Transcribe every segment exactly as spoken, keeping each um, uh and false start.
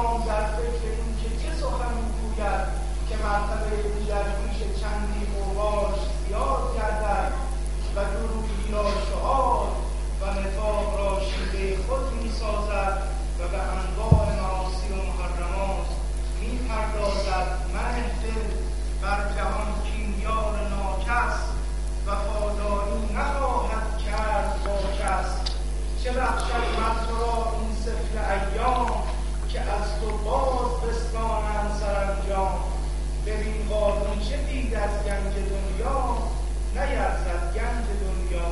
امام در فکر این که چه سخن میگوید که مرتبه دیگر پیش چندی قواش زیاد گردد و دروغی را شعار و نفاق را شیوه خود میسازد و به انواع معاصی و محرمات میپردازد. من دل بر جهان کیمیار ناکس وفاداری نخواهد کرد با کس. چه بخشد من تو را این سفل ایام که از تو باز بستانند سرانجام. ببین قارون چه دید از گنج دنیا نیرزد گنج دنیا.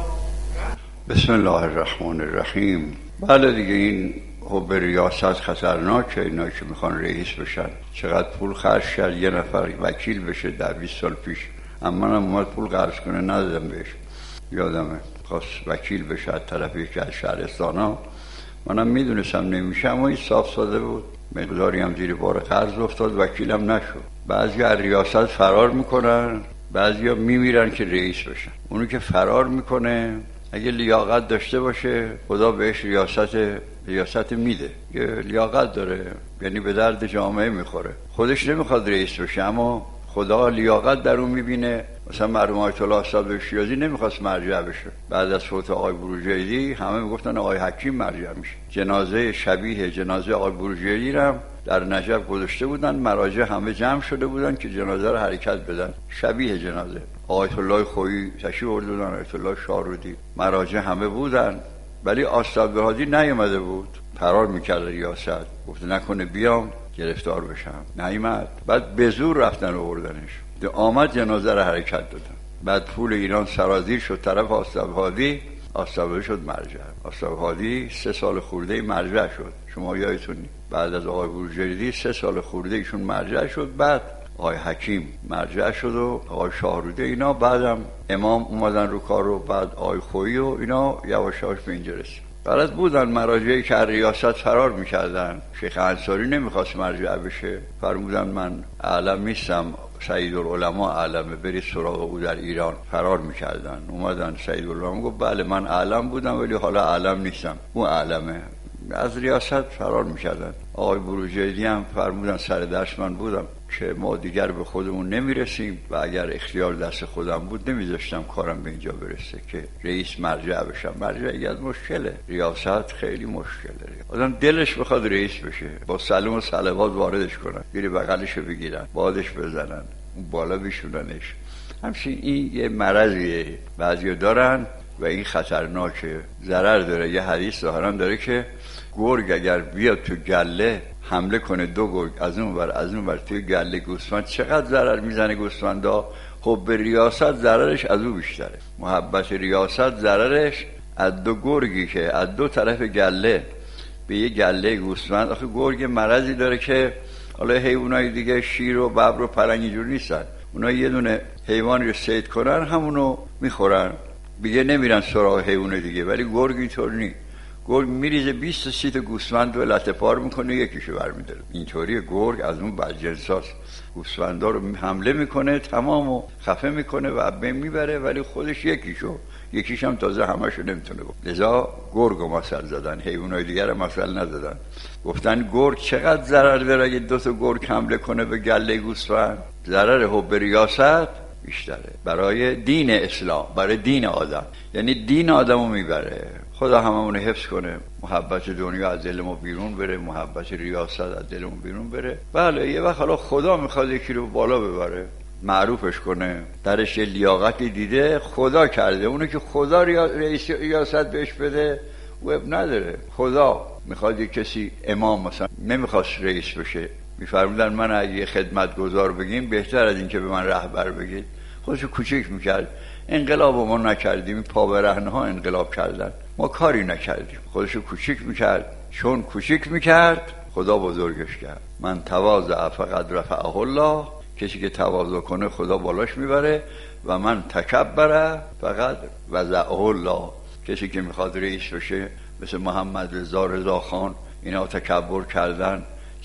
بسم الله الرحمن الرحیم. بله دیگه این حب ریاست خطرناکه. اینا که میخوان رئیس بشن چقدر پول خرج کرد یه نفر وکیل بشه در بیست سال پیش. اما منم اومد پول قرض کنه ندادم بهش، یادمه خواست وکیل بشه از طرف یکی از شهرستان ها. منم میدونستم نمیشه، اما این صاف ساده بود، مقداری هم زیر بار قرض افتاد، وکیلم نشد. بعضی از ریاست فرار میکنن، بعضی ها میمیرن که رئیس بشن. اونو که فرار میکنه اگه لیاقت داشته باشه خدا بهش ریاست ریاست میده. یه لیاقت داره، یعنی به درد جامعه میخوره. خودش نمیخواد رئیس بشه اما خدا لیاقت در اون میبینه. مثلا مرحوم آیت الله صاحب شیرازی نمیخواست مرجع بشه. بعد از فوت آقای بروجردی همه میگفتن آقای حکیم مرجع میشه. جنازه شبیه جنازه آقای بروجردی رو در نجف گذاشته بودن، مراجع همه جمع شده بودن که جنازه رو حرکت بدن. شبیه جنازه آیت الله خویی تشریف آورده بودن، آیت الله شاهرودی، مراجع همه بودن، ولی آستاد هادی نیامده بود. فرار میکرد ریاست، گفت نکنه بیام گرفتار بشم، نیامد. بعد به زور رفتن آوردنش. ده آمد جنازه رو حرکت دادن. بعد پول ایران سرازیر شد طرف آستاد هادی، آستاد شد مرجع. آستاد هادی سه سال خورده مرجع شد، شما یادتونی. بعد از آقای بروجردی سه سال خورده ایشون مرجع شد. بعد آقای حکیم مرجع شد و آقای شاهرودی اینا. بعدم امام اومدن رو کار رو. بعد آقای خویی و اینا یواش یواش به اینجا رسید. غلط بودن مراجعی که ریاست فرار میکردن. شیخ انصاری نمیخواست مرجع بشه، فرمودن من اعلم نیستم، سید العلماء اعلمه، برید سراغ او در ایران. فرار میکردن. اومدن سید العلماء گفت بله من اعلم بودم ولی حالا اعلم نیستم، اون اعلمه. از ریاست فرار میکردن. آقای بروجردی هم فرمودن سر دست من بودم که ما دیگر به خودمون نمیرسیم و اگر اختیار دست خودم بود نمیذاشتم کارم به اینجا برسه که رئیس مرجع بشم. مرجعی از مشکله، ریاست خیلی مشکله. آدم دلش بخواد رئیس بشه با سلام و صلوات واردش کنن، گیری بغلشو بگیرن، بادش بزنن، اون بالا بشوننش. همچنین این یه مرضیه بعضیا دارن و این خطرناکه، ضرر داره. یه حدیث ظاهرا داره که گرگ اگر بیاد تو گله حمله کنه، دو گرگ از اون ور از اون ور توی گله گوسفند، چقدر ضرر میزنه گوسفندا. حب ریاست ضررش از او بیشتره. محبت ریاست ضررش از دو گرگی که از دو طرف گله به یه گله گوسفند. آخه گرگ مرضی داره که حالا حیوانای دیگه شیر و ببر و پلنگ اینجور نیستن، اونا یه دونه حیوانی رو صید کنن همونو میخورن، دیگه نمیرن سراغ حیوان دیگه. ولی گرگ اینطور نیست. گرگ میریزه بیست تا سی تا گوسفند رو لطه پار میکنه، یکیشو برمیداره. اینطوری گرگ از اون بدجنساست. گوسفندا رو حمله میکنه، تمامو خفه میکنه و بین میبره، ولی خودش یکیشو یکیش هم تازه همشو نمیتونه گفت. لذا گرگو مثل زدن، حیوانای دیگر مثل نزدن. گفتن گرگ چقدر ضرر داره اگه دو تا گرگ حمله کنه به گله گوسفند. ضرر حب ریاست بیشتره برای دین اسلام، برای دین آدم، یعنی دین آدمو میبره. خدا هممون حفظ کنه، محبت دنیا از دل ما بیرون بره، محبت ریاست از دلمون بیرون بره. بله یه وقت حالا خدا میخواد یکی رو بالا ببره، معروفش کنه، درش یه لیاقتی دیده، خدا کرده. اونو که خدا رئیس ریاست بهش بده وب نداره. خدا میخواد یک کسی امام مثلا نمیخواست رئیس بشه، میفرمودن من اگه خدمتگزار بگیم بهتر از این که به من رهبر بگید. خودشو کوچیک میکرد. انقلاب ما نکردیم، این پا برهنه ها انقلاب کردن، ما کاری نکردیم. خودشو کوچیک میکرد. چون کوچیک میکرد خدا بزرگش کرد. من تواضع فقد رفعه الله، کسی که تواضع کنه خدا بالاش میبره. و من تکبر فقد وضعه الله، کسی که میخواد رئیس بشه مثل محمد رضا رضا خان اینا تکبر کردن،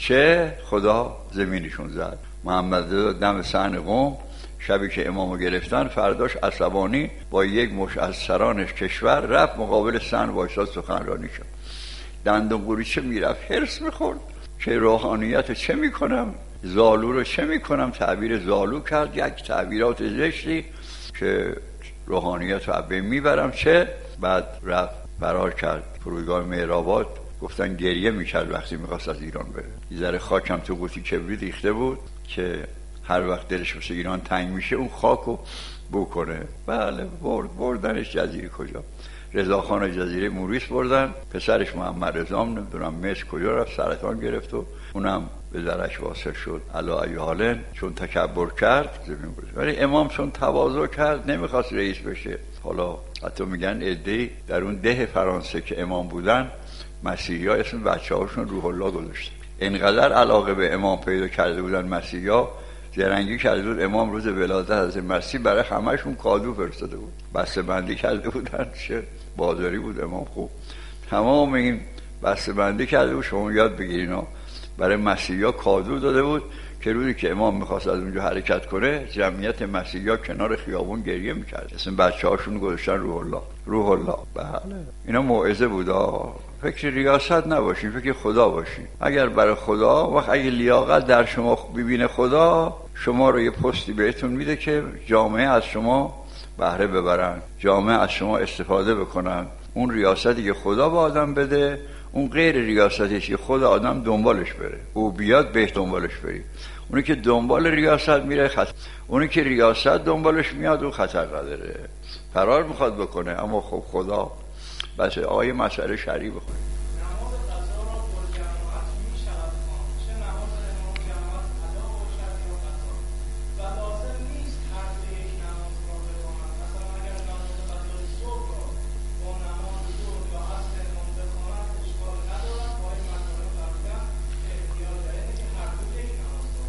چه خدا زمینشون زد. محمد رضا دم صحن قم شبی که امامو گرفتن، فرداش عصبانی با یک مش از سرانش کشور رفت مقابل صحن وایساد سخنرانی شد. دندون قریچه میرفت، هرس میخورد. که روحانیت چه میکنم، زالو رو چه میکنم، تعبیر زالو کرد، یک تعبیرات زشتی که روحانیت رو بین میبرم چه. بعد رفت فرار کرد فرودگاه مهرآباد. گفتن گریه میکرد وقتی میخواست از ایران بره. یه ذره خاکم تو قوطی کبریت ریخته بود که هر وقت دلش واسه ایران تنگ میشه اون خاکو بو کنه. بله برد بردنش جزیره کجا، رضاخان جزیره موریس بردن. پسرش محمد رضا نمیدونم مصر کجا رفت، سرطان گرفت و اونم به درش واصل شد. علا ای حالن چون تکبر کرد زمین بود. ولی امام چون تواضع کرد نمیخواست رئیس بشه. حالا حتی میگن عده‌ای در اون ده فرانسه که امام بودن مسیحی‌ها اسم بچه‌هاشون روح الله گذاشتن. اینقدر علاقه به امام پیدا کرده بودن مسیحی‌ها، زرنگی کرده بود امام روز ولادت حضرت مسیح برای همه‌شون کادو فرستاده بود، بسته بندی کرده بودن. چه بازاری بود امام. خوب تمام این بسته بندی کرده بود. شما یاد بگیرین ها، برای مسیحی‌ها کادو داده بود که روزی که امام می‌خواست از اونجا حرکت کنه جمعیت مسیحی‌ها کنار خیابون گریه می‌کرد. اسم بچه‌هاشون گذاشتن روح الله. روح الله. بله اینا موعظه بود. فکر ریاست نباشین، فکر خدا باشین. اگر برای خدا، وقت اگه لیاقت در شما ببینه خدا، شما رو یه پستی بهتون میده که جامعه از شما بهره ببرن، جامعه از شما استفاده بکنن. اون ریاستی که خدا به آدم بده، اون غیر ریاستی که خدا آدم دنبالش بره. او بیاد به دنبالش بری. اونی که دنبال ریاست میره خطر، اونی که ریاست دنبالش میاد اون خطر نداره، فرار میخواد بکنه. اما خب خدا بس آیه مسئله شرعی بخونه. نماز قضا را با جماعت میشود خواند، چه نماز امام جماعت ادا باشد یا قضا، و لازم نیست هر دو یک نماز را بخوانند. مثلا اگر نماز قضای صبح را با نماز ظهر یا عصر امام بخوانند اشکال ندارد. با این مسئله فرمودن که احتیاط دارد که هر دو یک نماز را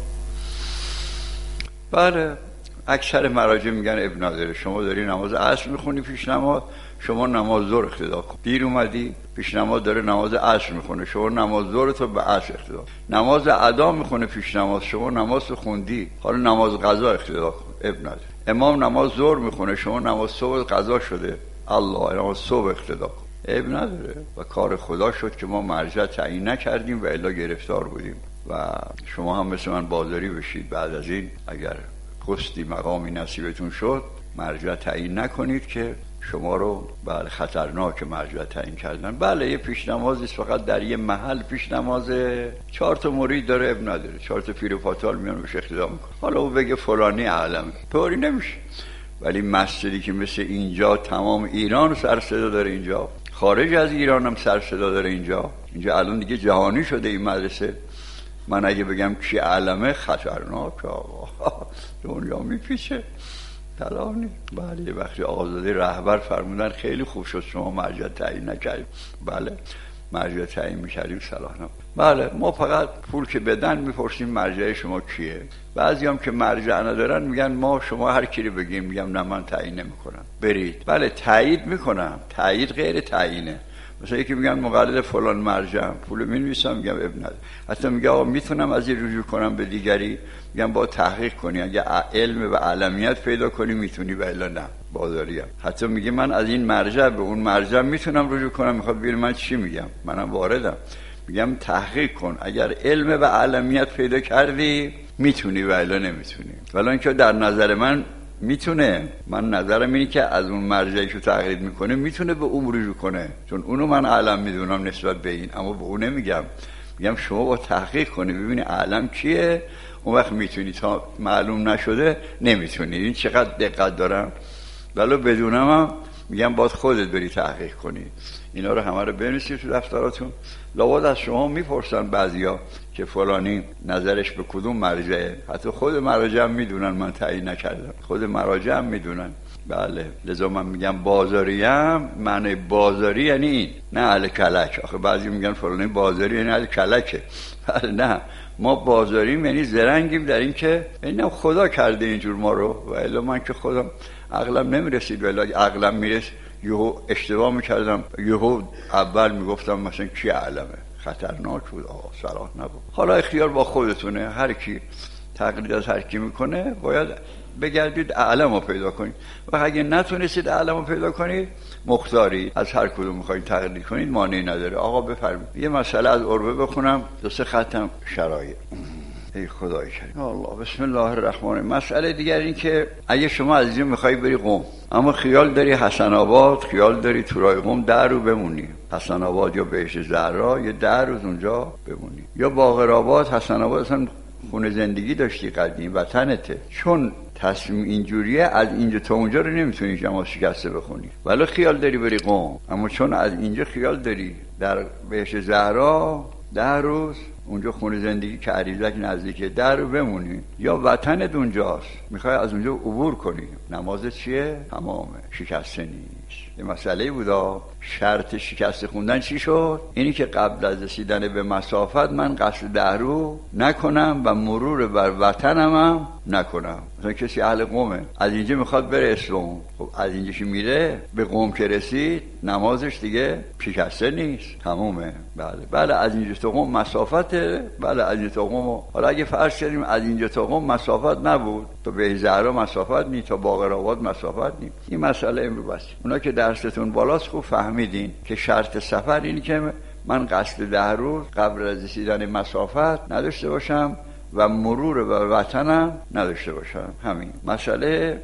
بخوانند. بله اکثر مراجع میگن اب نداره. شما داری نماز عصر میخونی پیش نماز، شما نماز ظهر اقتدا کن. دیر اومدی پیش نماز داره نماز عصر میخونه، شما نماز ظهر تو به عصر اقتدا. نماز ادا میخونه پیش نماز، شما نماز خوندی، حالا نماز قضا اقتدا کن. اب نداره. امام نماز ظهر میخونه، شما نماز صبح قضا شده، الله نماز صبح اقتدا کن. اب نداره. و کار خدا شد که ما مرجع تعیین نکردیم و الا گرفتار بودیم. و شما هم مثل من بازاری بشید بعد از این، اگر پستی مقامی نصیبتون شد مرجع تعیین نکنید که شما رو بله خطرناک مرجع تعیین کردن. بله یه پیش نمازیست فقط در یه محل پیش نمازه، چهار تا مرید داره اب نداره، چهار تا پیر و پاتال میان بهش اقتدا میکنه. حالا او بگه فلانی اعلمه، طوری نمیشه. ولی مسجدی که مثل اینجا تمام ایران سر صدا داره، اینجا خارج از ایران هم سر صدا داره، اینجا اینجا الان دیگه جهانی شده این مدرسه. من اگه بگم کی علمه خطرناک، آقا دنیا میپیچه. تلانی. بله وقتی آزادی رهبر فرمودن خیلی خوب شد شما مرجع تعیین نکردیم. بله مرجع تعیین میکردیم صلاح نبود. بله ما فقط پول که بدن میپرسیم مرجع شما کیه. بعضی هم که مرجع ندارن میگن ما شما هر کی رو بگیم، میگم نه من تعیین نمیکنم برید. بله تایید میکنم، تایید غیر تعیینه. مثلا یکی میگن مقلد فلان مرجع، پول می‌نویسم میگم ابن نداره. حتی میگه آقا میتونم از این رجوع کنم به دیگری، میگم با تحقیق کنی، اگه علم و علمیت پیدا کنی میتونی و الا نه بازاریم. حتی میگه من از این مرجع به اون مرجع میتونم رجوع کنم، میخواد ببین من چی میگم، منم واردم. میگم تحقیق کن، اگر علم و علمیت پیدا کردی میتونی و الا نمیتونی. ولی اینکه در نظر من میتونه، من نظرم اینه که از اون مرجعی که تقلید میکنه میتونه به اون رجوع کنه، چون اونو من علم میدونم نسبت به این، اما به اون نمیگم. میگم شما با تحقیق کنی ببینی علم کیه، اون وقت میتونی. تا معلوم نشده نمیتونی. این چقدر دقت دارم. ولی بدونم هم میگم باید خودت بری تحقیق کنی. اینا رو همه رو بنویسید تو دفتراتون. لابد از شما میپرسن بعضیا که فلانی نظرش به کدوم مرجعه. حتی خود مراجع هم میدونن، من تعیین نکردم، خود مراجع هم میدونن. بله لذا من میگم بازاریم، معنی بازاری یعنی این، نه اهل کلک. آخه بعضی میگن فلانی بازاری یعنی اهل کلکه. بله نه، ما بازاریم یعنی زرنگیم در این که اینم خدا کرده اینجور ما رو، و الا من که خودم عقلم نمیرسید، ولی عقلم میرسید یهو اشتباه میکردم، یهو اول میگفتم مثلا کی علمه، خطرناک بود، آقا صلاح نبود. حالا اختیار با خودتونه، هر کی تقلید از هر کی میکنه باید بگردید اعلم رو پیدا کنید و اگه نتونستید اعلم رو پیدا کنید مختاری از هر کدوم میخواید تقلید کنید مانعی نداره. آقا بفرمایید یه مسئله از عربه بخونم دو سه ختم شرایط. ای خدای کریم الله. بسم الله الرحمن الرحیم. مسئله دیگر این که اگه شما از اینجا میخوای بری قم اما خیال داری حسن آباد، خیال داری تورای قم ده رو بمونی، حسن آباد یا بهشت زهرا یه ده روز اونجا بمونی، یا باقرآباد حسن آباد اصلا خونه زندگی داشتی قدیم وطنته، چون تصمیم اینجوریه از اینجا تا اونجا رو نمیتونی جماعت شکسته بخونی ولی خیال داری بری قم، اما چون از اینجا خیال داری در بهشت زهرا ده روز اونجا خونه زندگی که عریضک نزدیکه در رو بمونی، یا وطنت اونجاست میخوای از اونجا عبور کنی، نماز چیه؟ تمامه، شکسته نیست. یه مسئله بودا شرط شکسته خوندن چی شد؟ اینی که قبل از رسیدن به مسافت من قصد ده رو نکنم و مرور بر وطنم هم نکنم. مثلا کسی اهل قومه از اینجا میخواد بره اصفهان، خب از اینجا میره به قم که رسید نمازش دیگه شکسته نیست، تمومه. بله بله از اینجا تا قم مسافته، بله از اینجا تا قم. حالا اگه فرض کردیم از اینجا تا قم مسافت نبود، تا به زهرا مسافت نی، تا باقرآباد مسافت نی، این مسئله امروز بس. اونا که درستون بالاست خوب فهمیدین که شرط سفر اینی که من قصد ده روز قبل از رسیدن مسافت نداشته باشم و مرور به وطنم نداشته باشم. همین مسئله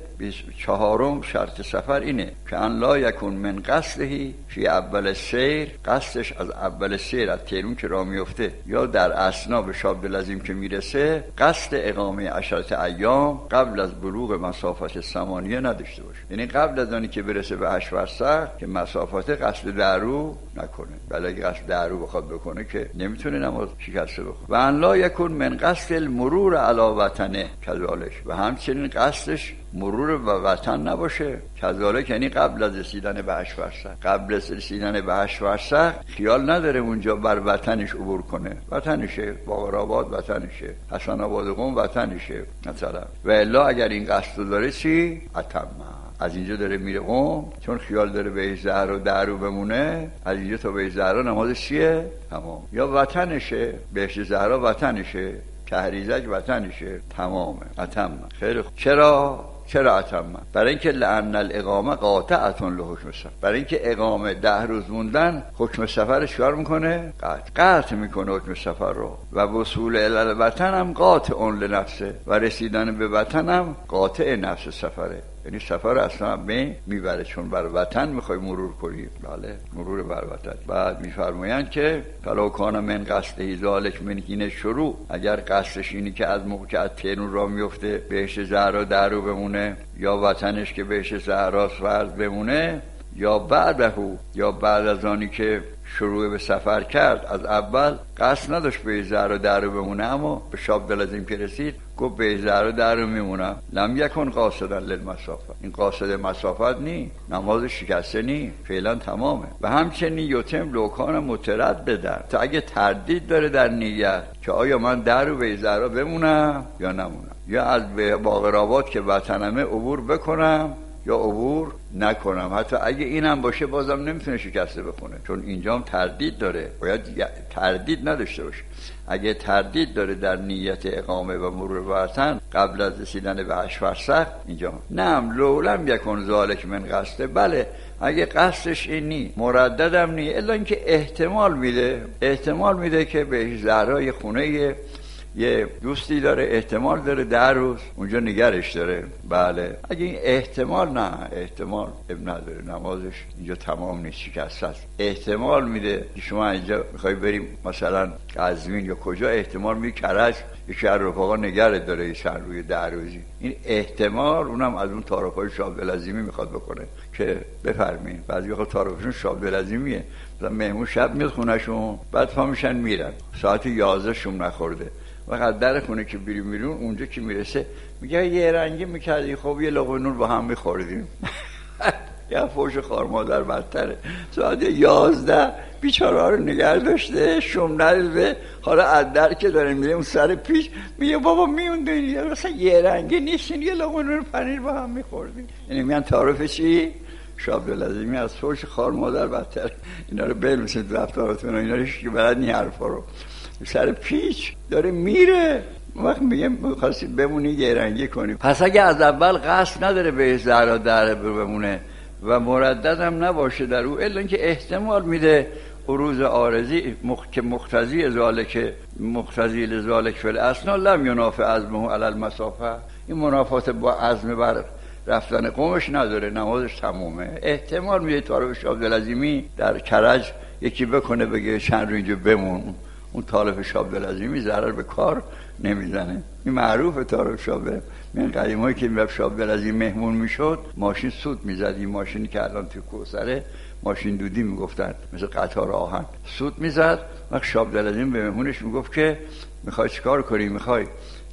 چهارم شرط سفر اینه که ان لا یکون من قصدهی فی اول سیر، قصدش از اول سیر از تهران که راه میفته یا در اثنا به شاب دلعظیم که میرسه قصد اقامه عشرت ایام قبل از بلوغ مسافت ثمانیه نداشته باشه، یعنی قبل از آنی که برسه به هشت فرسخ که مسافت قصد درو نکنه. بله اگه قصد درو بخواد بکنه که نمیتونه نماز شکسته بخونه. و ان لا یکون من قصد المرور علی وطنه کذالک، و همچنین قصدش مرور به وطن نباشه کذالک، یعنی قبل از رسیدن به هشت فرسخ، قبل از رسیدن به هشت فرسخ خیال نداره اونجا بر وطنش عبور کنه، وطنشه، باقرآباد وطنشه، حسن آباد قم وطنشه مثلا. و الا اگر این قصد داره چی؟ اتم، از اینجا داره میره قم چون خیال داره به زهرا درو بمونه، از اینجا تا به زهرا نمازش چیه؟ تمام. یا وطنشه، بهشت زهرا وطنشه، کهریزک وطنشه، تمامه، اتم. خیلی خوب. چرا؟ چرا اتم؟ برای اینکه لأن الاقامه قاطعة لحکم سفر، برای اینکه اقامه ده روز موندن حکم سفرش کار میکنه؟ قطع قطع میکنه حکم سفر رو. و وصول الی الوطن هم قاطع لنفسه، و رسیدن به وطن هم قاطع نفس سفره، یعنی سفر اصلا بین میبره چون بر وطن میخوای مرور کنی. بله مرور بر وطن. بعد میفرمایند که فلو کان من قصده ذالک من حین شروع، اگر قصدش اینی که از موقع که از تهران راه میفته بهشت زهرا درو بمونه، یا وطنش که بهشت زهراست فرض بمونه، یا بعده، یا بعد از آنی که شروع به سفر کرد از اول قصد نداشت به زهرا درو بمونه اما به شاب دلعظیم که رسید گفت به زهرا درو میمونم، لم یکن قاصدا للمسافت، این قاصد مسافت نی، نماز شکسته نی، فعلا تمامه. و همچنین یتم لوکان مترد بدن، تا اگه تردید داره در نیت که آیا من درو به زهرا بمونم یا نمونم، یا از باقرآباد که وطنمه عبور بکنم یا عبور نکنم، حتی اگه اینم باشه بازم نمیتونه شکسته بخونه چون اینجا هم تردید داره، باید تردید نداشته باشه. اگه تردید داره در نیت اقامه و مرور وطن قبل از رسیدن به هشت فرسخ اینجا نم لولم یکن ذالک من قصده، بله اگه قصدش این نی مرددم نی، الا اینکه احتمال میده، احتمال میده که به زهرا یه خونه یه دوستی داره، احتمال داره در روز اونجا نگرش داره. بله اگه این احتمال، نه احتمال اب نداره، نمازش اینجا تمام نیست، شکسته است. احتمال میده که شما اینجا میخوای بریم مثلا قزوین یا کجا، احتمال میده کرج یکی از رفقا نگرت داره یه چند روی در روزی، این احتمال اونم از اون تعارفای شاب دلعظیمی میخواد بکنه که بفرمین. بعضی وقت تعارفشون شاب دلعظیمیه، مثلا مهمون شب میاد خونهشون بعد پا میشن میرن، ساعت یازده شوم نخورده، وقت در خونه که بریم میرون اونجا که میرسه میگه یه رنگی میکردی خب یه لقمه نون با هم میخوردیم. یا فوش خار مادر بدتره، ساعت یازده بیچاره ها رو نگه داشته شوم نریزه، حالا از در که داره میره اون سر پیش میگه بابا میوندین مثلا یه رنگی نیستین یه لقمه نون پنیر با هم میخوردیم. یعنی میگن تعارف چی؟ شاب دلعظیمی از فوش خار مادر بدتره. اینا رو بنویسید تو دفتراتون، اینا رو هیچ کی بلد نی حرفا رو. سر پیچ داره میره وقت میگه می‌خواستی بمونی یه رنگی کنی. پس اگه از اول قصد نداره به زهرا در بمونه و مردد هم نباشه در او، الا اینکه احتمال میده عروض عارضی مخ... که مقتضی ذالک مقتضی لذالک فی الاثنا لم ینافع عزمه علی المسافه، این منافات با عزم بر رفتن قومش نداره، نمازش تمومه. احتمال میده طارق شاه عبدالعظیمی در کرج یکی بکنه بگه چند رو اینجا بمون، اون طارق شاه عبدالعظیمی ضرر به کار نمیزنه. این معروفه طارق شاه عبدالعظیمی. من قدیمایی که میرفت شاه عبدالعظیمی مهمون میشد ماشین سود میزد، این ماشینی که الان تو کوثره ماشین دودی میگفتن مثل قطار آهن، سود میزد. وقت شاه عبدالعظیمی به مهمونش میگفت که میخوای چیکار کنی؟ میخوای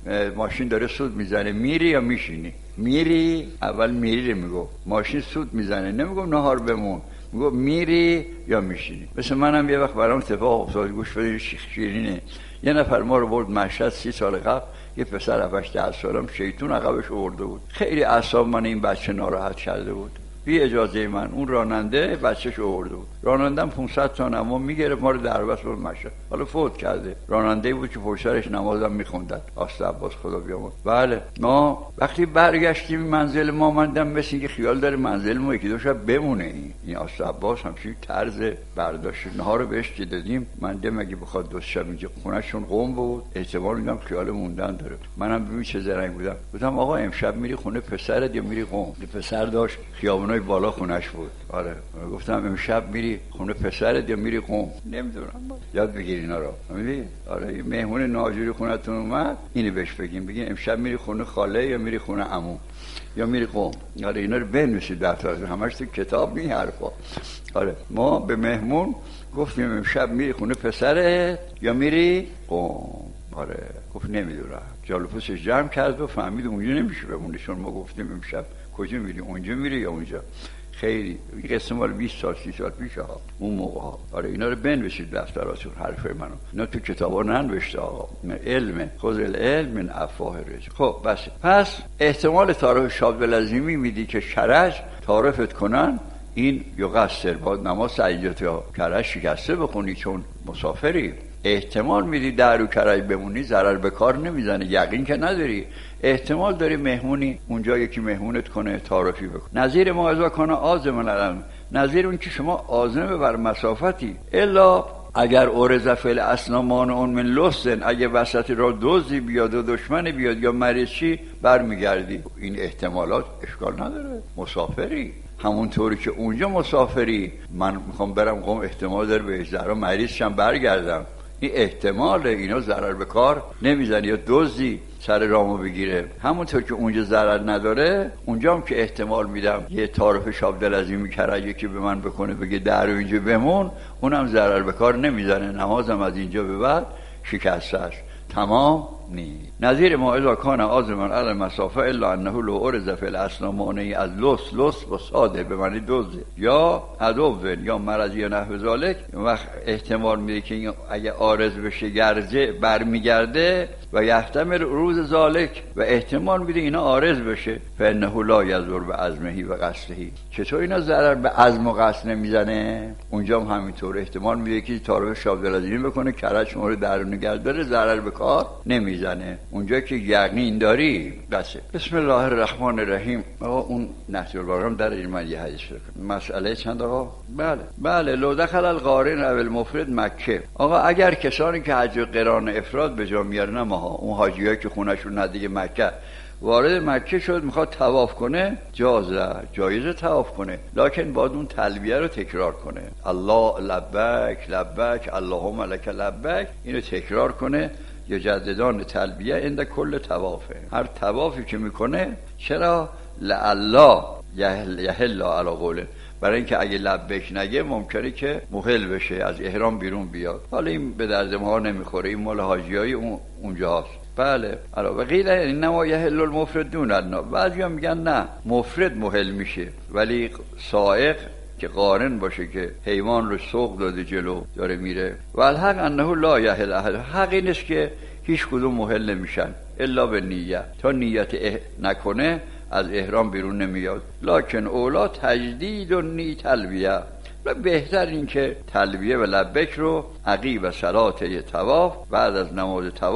ماشین داره سود میزنه میری یا میشینی؟ میری. اول میری رو میگفت، ماشین سود میزنه نمیگفت نهار بمون، میگفت میری یا میشینی. مثل منم یه وقت برام اتفاق افتاد، گوش بدید شیرینه. یه نفر ما رو برد مشهد سی سال قبل، یه پسر هفت ده سالم شیطون عقبش آورده بود، خیلی اعصاب من این بچه ناراحت کرده بود. بی اجازه من اون راننده بچه‌ش آورده بود، رانندم پانصد تا نماز میگرفت ما رو در بس بود مشهد، حالا فوت کرده. راننده بود که پشت سرش نمازم میخوندن، آسته عباس خدا بیامرز. بله ما وقتی برگشتیم منزل ما، مندم مثل اینکه خیال داره منزل ما یکی دو شب بمونه. این این آسته عباس همچین طرز برداشت نهار رو بهش که دادیم، مندم اگه بخواد دو شب اینجا خونه‌شون قم بود احتمال میدم خیال موندن داره. منم ببین چه زرنگ بودم، گفتم آقا امشب میری خونه پسرت یا میری قم؟ پسر داشت خیابونای بالا خونش بود. آره گفتم امشب میری خونه پسرت یا میری قم؟ نمیدونم، یاد بگیر اینا رو. میبینی؟ آره یه مهمون ناجوری خونتون اومد اینو بهش بگیم، بگین امشب میری خونه خاله یا میری خونه عمو یا میری قم. آره اینا رو بنویسید دفتر، همش تو کتاب می حرفا. آره ما به مهمون گفتیم امشب میری خونه پسرت یا میری قم. آره گفت نمیدونم. جالبوسش جمع کرد و فهمید اونجا نمیشه بمونه، چون ما گفتیم امشب کجا میری، اونجا میری یا اونجا. خیلی این قصه مال بیست سال سی سال پیش ها، اون موقع ها. آره اینا رو بنویسید دفتراتون، حرفای منو اینا تو کتابا ننوشته آقا. علم خذ العلم من افواه الرجال. خب بس پس احتمال تعارف شاه عبدالعظیمی میدی که کرج تعارفت کنن، این یا قصر باید نماز سجدت یا کرج شکسته بخونی چون مسافری. احتمال میدی در و کرج بمونی، ضرر به کار نمیزنه، یقین که نداری، احتمال داری مهمونی اونجا یکی مهمونت کنه تعارفی بکنه. نظیر ما ازا کنه آزم العلم، نظیر اون که شما آزمه بر مسافتی. الا اگر اورز فعل اصلا مانعون من لسن، اگه وسط را دوزی بیاد و دشمن بیاد یا مریض چی برمیگردی، این احتمالات اشکال نداره. مسافری همونطوری که اونجا مسافری، من میخوام برم قم احتمال داره به زهرا مریض شم برگردم، این احتماله. اینا ضرر به کار نمیزنه یا دزدی سر رامو بگیره. همونطور که اونجا ضرر نداره اونجا هم که احتمال میدم یه تعارف شاه عبدالعظیمی کرجی که به من بکنه بگه در اینجا بمون، اونم ضرر به کار نمیزنه، نمازم از اینجا به بعد شکسته است، تمام نی. نظیر ما اذا کان عازما علی المسافه الا انه لو ارز فی الاصل مانعی از لس لس و ساده به معنی دوزه یا عدو یا مرض یا نحو ذالک، وقت احتمال میده که این اگه عارض بشه گرجه برمیگرده و یحتمل روز ذالک، و احتمال میده اینا عارض بشه فانه لا یضر به عزمه و قصده. چطور اینا ضرر به عزم و قصد نمیزنه؟ اونجا هم همینطور احتمال میده که تعارف شاه عبدالعظیمی بکنه کرج شما رو در نگرد داره، ضرر به کار نمیزنه. اونجا که یقین داری بسه. بسم الله الرحمن الرحیم. آقا اون نهج البلاغه در این من یه حدیث بکنم. مسئله چند آقا؟ بله بله. لو دخل القارن او المفرد مکه. آقا اگر کسانی که حج قران افراد به جا میارن، ما اون حاجیایی که خونه‌شون نزدیک مکه وارد مکه شد میخواد طواف کنه، جازه جایزه طواف کنه، لکن باید اون تلبیه رو تکرار کنه. الله لبک لبک اللهم لک لبک، اینو تکرار کنه. یا جددان تلبیه عند کل طوافه، هر طوافی که میکنه. چرا؟ لعلا یحل علی قوله، برای اینکه اگه لبک نگه ممکنه که مهل بشه، از احرام بیرون بیاد. حالا این به درد ما نمیخوره، این مال حاجیای اون اونجا هست. بله علاوه غیر انما یحل المفرد دون النا. بعضیا میگن نه مفرد مهل میشه، ولی سائق که قارن باشه که حیوان رو سوق داده جلو داره میره. و الحق انه لا یحل احد، حق این است که هیچ کدوم مهل نمیشن الا به نیت، تا نیت اه... نکنه از احرام بیرون نمیاد. لکن اولا تجدید و نی تلبیه، و بهتر این که تلبیه و لبک رو عقیب صلات طواف بعد از نماز طواف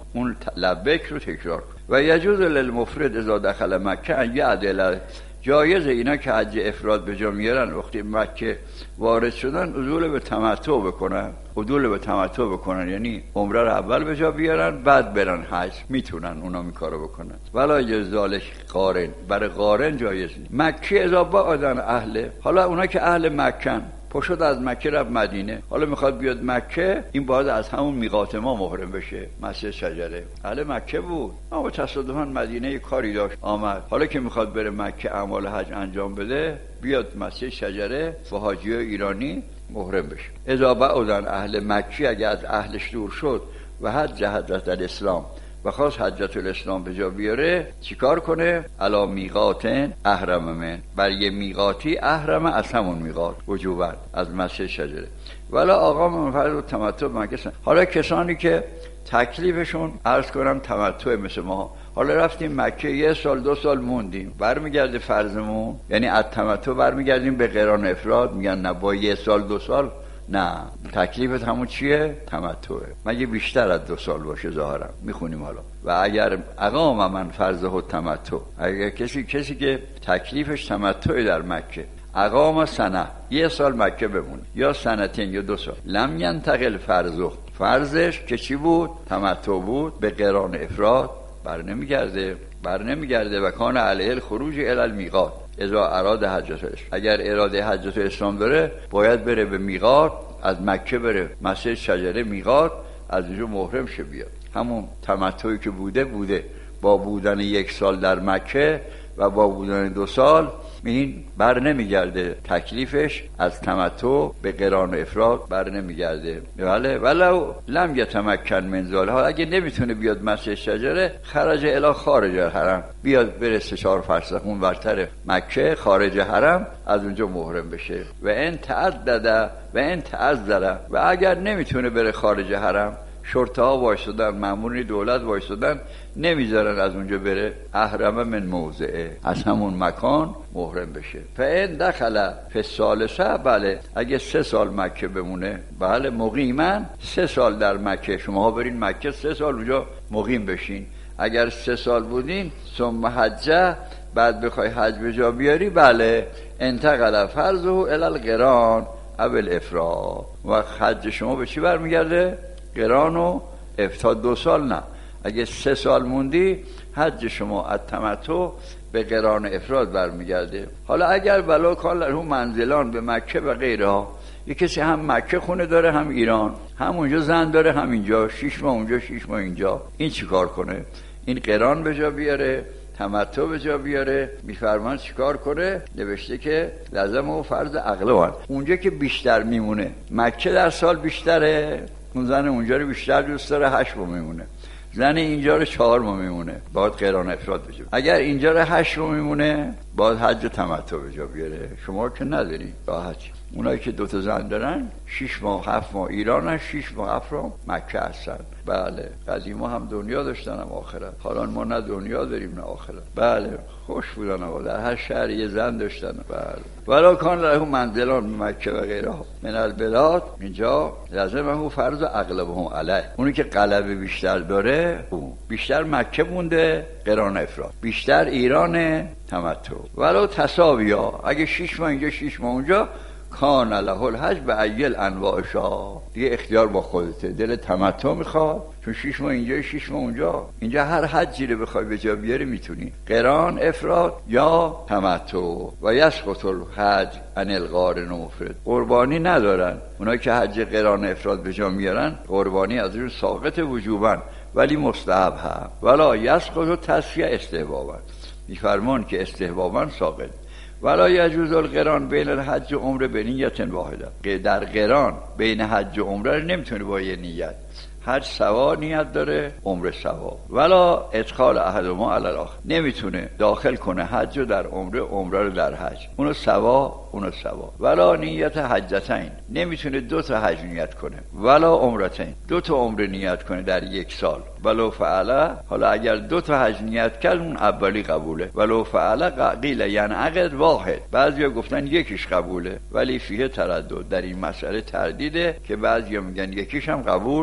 اون لبیک رو تکرار کن. و یجوز للمفرد اذا دخل مکه ان یعدل، جایزه اینا که حج افراد به جا میارن وقتی مکه وارد شدن عدول به تمتع بکنن، عدول به تمتع بکنن یعنی عمره رو اول به جا بیارن بعد برن حج، میتونن اونا می کارو بکنن. ولا یزالک قارن، برای قارن جایز نیست. مکه اذا بعدن اهله، حالا اونا که اهل مکن پشت از مکه رفت مدینه، حالا میخواد بیاد مکه، این باید از همون میقات ما محرم بشه، مسجد شجره. اهل مکه بود اما تصادفاً مدینه یه کاری داشت آمد، حالا که میخواد بره مکه اعمال حج انجام بده، بیاد مسجد شجره با حاجیای ایرانی محرم بشه. اذا بعدن اهل مکی، اگه از اهلش دور شد و حج حضرت الاسلام و خواست حجت الاسلام به جا بیاره، چیکار کنه؟ علا میقاتن احرم من، بر یه میقاتی احرم از همون میقات وجوبا از مسجد شجره. ولی آقا منفرد و تمتع مکه. حالا کسانی که تکلیفشون عرض کنم تمتع مثل ما، حالا رفتیم مکه یه سال دو سال موندیم، برمیگرده فرضمون، یعنی از تمتع برمیگردیم به قران افراد، میگن نه با یه سال دو سال نه، تکلیفت همون چیه؟ تمتعه، مگه بیشتر از دو سال باشه ظاهرا میخونیم حالا. و اگر اقام من فرضه و تمتع، اگر کسی کسی که تکلیفش تمتعه در مکه اقام سنه، یه سال مکه بمونه یا سنتین یا دو سال، لم ینتقل فرضه، فرضش که چی بود؟ تمتع بود، به قران افراد بر نمیگرده، بر نمیگرده. و کان علیه الخروج الی المیقات اذا اراد حجت الاسلام، اگر اراده حجت الاسلام داره باید بره به میقات، از مکه بره مسجد شجره میقات، از اونجا محرم شه بیاد. همون تمتعی که بوده بوده، با بودن یک سال در مکه و با بودن دو سال این بر نمیگرده، تکلیفش از تمتع به قران افراد بر نمیگرده. بله ولو لم یتمکن من ذلک، اگه نمیتونه بیاد مسجد شجره، خرج الی خارج الحرم، بیاد بره سه چهار فرسخ اون ورتر مکه خارج حرم، از اونجا محرم بشه. و ان تعدد و ان تعذر، و اگر نمیتونه بره خارج حرم، شرطه ها وایسادن، مامورین دولت وایسادن، نمیذارن از اونجا بره، احرم من موضعه، از همون مکان محرم بشه. فان دخل فی الثالثه، بله اگه سه سال مکه بمونه، بله مقیما سه سال در مکه، شما برین مکه سه سال اونجا مقیم بشین. اگر سه سال بودین ثم حجه، بعد بخوای حج به جا بیاری، بله انتقل فرضه الی القران او الافراد، و حج شما به چی برمیگرده؟ قران و افتاد. دو سال نه، اگه سه سال موندی حج شما از تمتع به قران افراد برمیگرده. حالا اگر ولو کان له منزلان به مکه و غیرها، یک کسی هم مکه خونه داره هم ایران، هم اونجا زن داره هم اینجا، شش ماه اونجا شش ماه اینجا، این چیکار کنه؟ این قران به جا بیاره، تمتع به جا بیاره. میفرمان چیکار کنه؟ نوشته که لازم و فرض عقل، اونجا که بیشتر میمونه، مکه در سال بیشتره، اون زن اونجا رو بیشتر دوست داره، هشت ماه میمونه، زن اینجا رو چهار ماه میمونه، باید قران افراد بشه. اگر اینجا رو هشت ماه میمونه، باید حج تمتع به جا بیاره. شما که نداری راحت. اونایی که دوتا زن دارن شش ماه هفت ماه ایرانن، شش ماه هفت ماه مکه هستن. بله قدیما هم دنیا داشتن هم آخرت، حالا ما نه دنیا داریم نه آخرت. بله خوش بودن آقا، در هر شهر یه زن داشتن. بله ولی کان له منزلان مکه و غیره من البلاد، اینجا لازمه فرض اغلبهم علیه، اونی که غلبه بیشتر داره اون بیشتر مکه مونده قران افراد، بیشتر ایران تمتع. ولو تساویا، اگه شش ماه اینجا شش ماه اونجا، کان له الحج به ایل انواعشا، دیگه اختیار با خودته، دل تمتع میخواد چون شش ماه اینجا شش ماه اونجا، اینجا هر حجی رو بخوای به جا بیاری میتونی، قران افراد یا تمتع. و یسقط الحج عن القارن مفرد، قربانی ندارن اونایی که حج قران افراد به جا میارن، قربانی ازشون ساقط وجوبا ولی مستحب هم. ولا یسقط تسویه استحبابا، میفرمان که استحبابا ساقط. ولا یجوز القران بین الحج و عمره به نیت واحده، در قران بین حج و عمره نمیتونه با یه نیت، حج سوا نیت داره، عمره سوا. ولا ادخال احدهما علی الاخر، نمیتونه داخل کنه حج رو در عمره، عمره رو در حج، اونو سوا اونو سوا. ولا نیت حجتین، نمیتونه دو تا حج نیت کنه. ولا عمرتین، دو تا عمره نیت کنه در یک سال. ولو فعله، حالا اگر دو تا حج نیت کرد اون اولی قبوله. ولو فعله قیل ینعقد واحد، بعضیا گفتن یکیش قبوله، ولی فیه تردد، در این مسئله تردیده که بعضیا میگن یکیش هم قبول نیست.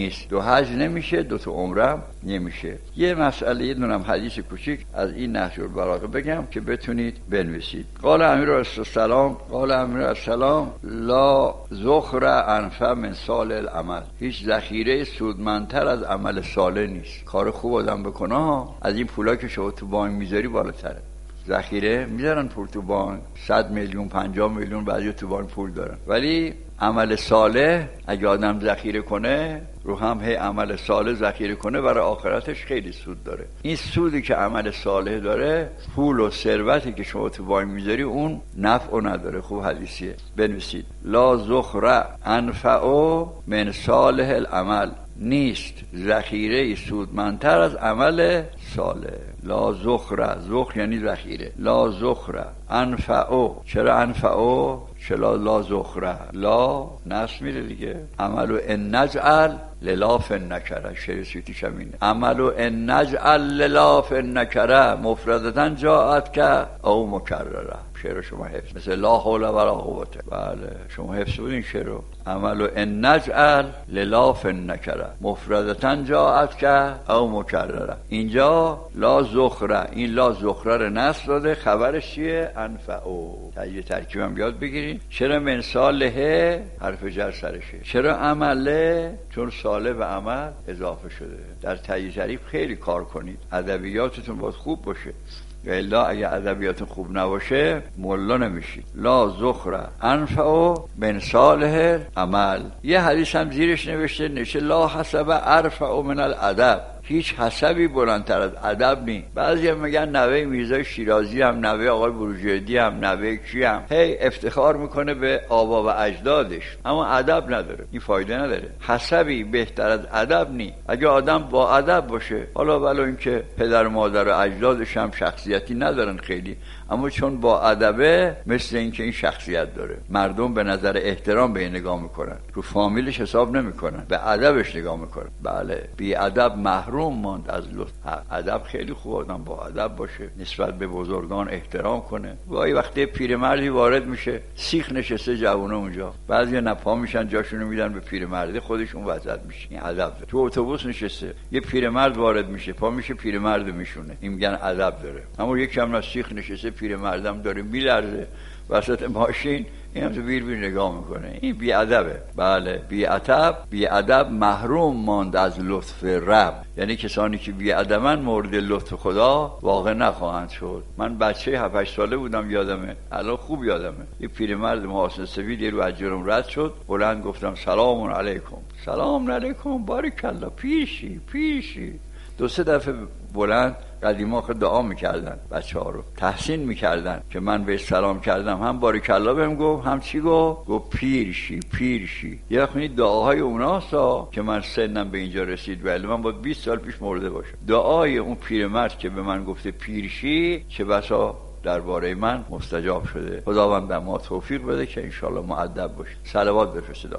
نیست. دو حج نمیشه، دو تا عمره نمیشه. یه مسئله، یه دونم حدیث کوچیک از این نهج البلاغه بگم که بتونید بنویسید. قال امیر علیه السلام قال امیر علیه السلام لا ذخر انفع من صالح العمل. هیچ ذخیره سودمندتر از عمل صالح نیست. کار خوب آدم بکنه از این پولا که شما تو بانک میذاری بالاتره. ذخیره میذارن پول تو بانک، صد میلیون پنجاه میلیون بعضی تو بانک پول دارن، ولی عمل صالح اگه آدم ذخیره کنه رو هم هی عمل صالح ذخیره کنه برای آخرتش خیلی سود داره. این سودی که عمل صالح داره، پول و ثروتی که شما تو بانک میذاری اون نفع نداره. خوب حدیثیه، بنویسید لا ذخر انفع من صالح العمل. نیست ذخیره سودمندتر از عمل صالح. لا ذخر، ذخر یعنی ذخیره. لا ذخر انفع. چرا انفع؟ چرا لا ذخر؟ لا نصب میره دیگه. عملو ان نجعل للاف نکره. شعر سویتیش همینه. عملو ان نجعل للاف نکره مفردتا جاءت که او مکرره. شعر شما حفظ، مثل لا حول ولا قوة. بله شما حفظ بودین شعر رو. عملو ان نجعل للاف نکره مفردتا جاءت که او مکرره. اینجا لا ذخره، این لا ذخره رو نصب داده، خبرش چیه؟ انفعو. یه ترکیبم یاد بگیرین. چرا من صالحه حرف جر سرشه. چرا عمله؟ چون صالح و عمل اضافه شده. در تهیه تعریف خیلی کار کنید، ادبیاتتون باید خوب باشه، الا اگه ادبیات خوب نباشه مولا نمیشید. لا ذخر انفع من صالح عمل. یه حدیث هم زیرش نوشته نشه لا حسب ارفع من الادب. هیچ حسبی بلندتر از ادب نی. بعضی هم میگن نوه میرزا شیرازی هم، نوه آقای بروجردی هم، نوه کی هم، هی افتخار میکنه به آبا و اجدادش، اما ادب نداره. این فایده نداره. حسبی بهتر از ادب نی. اگه آدم با ادب باشه، حالا ولو اینکه پدر و مادر و اجدادش هم شخصیتی ندارن خیلی، اما چون با ادبه مثل اینکه این شخصیت داره. مردم به نظر احترام به این نگاه میکنن، رو فامیلش حساب نمیکنن، به ادبش نگاه میکنن. بله بی ادب محروم ماند از لطف. ادب خیلی خوب، آدم با ادب باشه، نسبت به بزرگان احترام کنه. وای وقتی پیرمردی وارد میشه، سیخ نشسته جوونا اونجا، بعضیا نپا میشن جاشونو میدن به پیرمرد، خودشون وسط میشه. این ادب داره. تو اتوبوس نشسته یه پیرمرد وارد میشه، پا میشه پیرمرد میشونه، این میگن ادب داره. اما یکی هم سیخ نشسته پیرمردم داره میلرزه وسط ماشین، این هم تو بیر بیر نگاه میکنه، این بی ادبه. بله بی ادب، بی ادب محروم ماند از لطف رب. یعنی کسانی که بی ادبن مورد لطف خدا واقع نخواهند شد. من بچه هفت هشت ساله بودم یادمه، الان خوب یادمه، یه پیرمرد محاسن سفید یه رو از جلوم رد شد، بلند گفتم سلام علیکم. سلام علیکم، بارکالله، پیشی پیشی. دو سه دفعه بلند قدیما خود دعا میکردن، بچه ها رو تحسین میکردن که من به سلام کردم، هم بارکالله بهم گفت، هم چی گفت؟ گفت پیرشی پیرشی. یه وقتی دعاهای اوناسا که من سنم به اینجا رسید، ولی من باید بیست سال پیش مرده باشم. دعای اون پیرمرد که به من گفته پیرشی چه بسا درباره من مستجاب شده. خداوند به ما توفیق بده که انشالله مؤدب باشیم. صلوات بفرستید.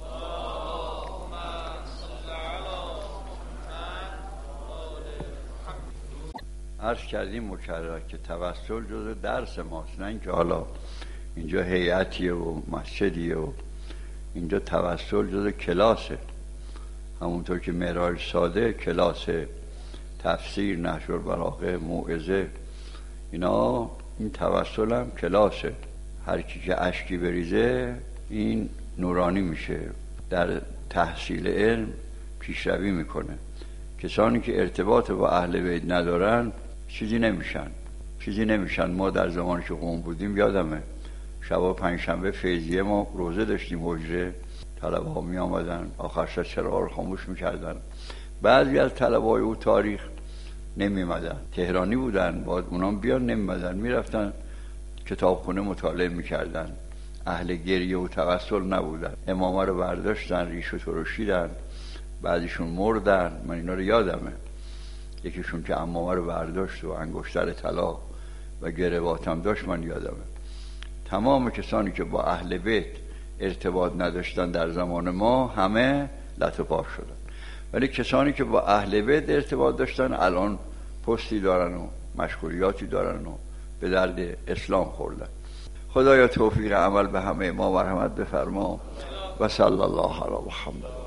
عرض کردیم مکرر که توسل جزء درس ماست، نه اینکه حالا اینجا هیئتیه و مسجدیه و اینجا توسل جزء کلاسه. همونطور که معراج ساده کلاس تفسیر، نحو البلاغه، موعظه، اینا این توسل هم کلاسه. هر کی که اشکی بریزه این نورانی میشه، در تحصیل علم پیشروی میکنه. کسانی که ارتباط با اهل بیت ندارن چیزی نمیشن، چیزی نمیشن. ما در زمانی که قم بودیم یادمه شبا پنجشنبه فیضیه ما روزه داشتیم، حجره، طلبه ها می آمدن، آخر شب چراغ رو خاموش میکردن. بعضی از طلبه های او تاریخ نمیمدن، تهرانی بودن، باید اونام بیان، نمیمدن، میرفتن کتابخونه مطالعه میکردن. اهل گریه و توسل نبودن. امامه رو برداشتن، ریش و ترشیدن، بعضیشون مردن. من اینا رو یادمه. یکیشون که عمامه رو برداشت و انگشتر طلا و گرواتم داشت، من یادمه. تمام کسانی که با اهل بیت ارتباط نداشتن در زمان ما همه لت و پار شدن، ولی کسانی که با اهل بیت ارتباط داشتن الان پستی دارن و مشغولیاتی دارن و به درد اسلام خوردن. خدایا توفیق عمل به همه ما مرحمت بفرما و صلی الله علی محمد.